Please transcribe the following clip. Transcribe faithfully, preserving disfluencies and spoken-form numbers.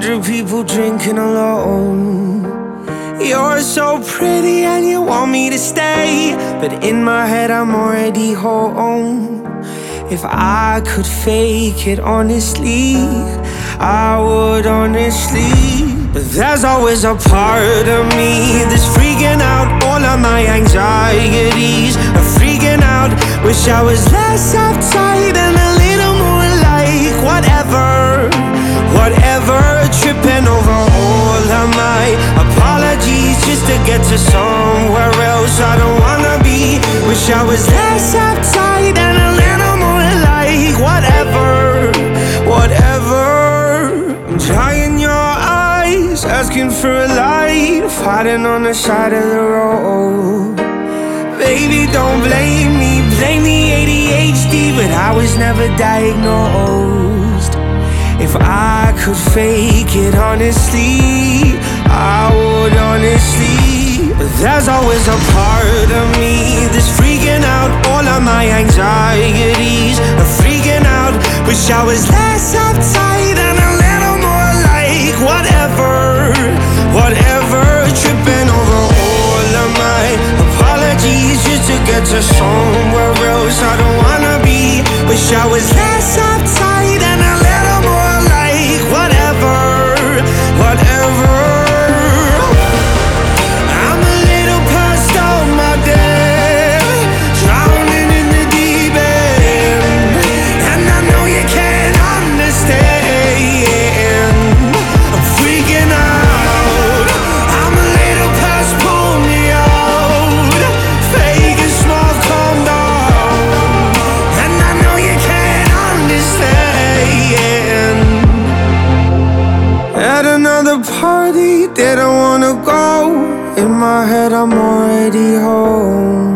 hundred people drinking alone. You're so pretty and you want me to stay, but in my head I'm already home. If I could fake it honestly, I would honestly. But there's always a part of me that's freaking out all of my anxieties. I'm freaking out, wish I was less uptight and a little more like whatever, whatever. Tripping over all of my apologies just to get to somewhere else I don't wanna be. Wish I was less uptight and a little more like whatever, whatever. I'm drying your eyes, asking for a light, fighting on the side of the road. Baby, don't blame me, blame the A D H D, but I was never diagnosed. If I could fake it honestly, I would honestly. But there's always a part of me that's freaking out all of my anxieties. I'm freaking out, wish I was less uptight and a little more like whatever, whatever. Tripping over all of my apologies just to get to somewhere else I don't wanna be. Wish I was less uptight and a little more like whatever, whatever. I'm a little past all my day, drowning in the deep end, and I know you can't understand. I'm freaking out, I'm a little past pull me out, fake and small, calm down, and I know you can't understand. At another party, didn't wanna go. In my head, I'm already home.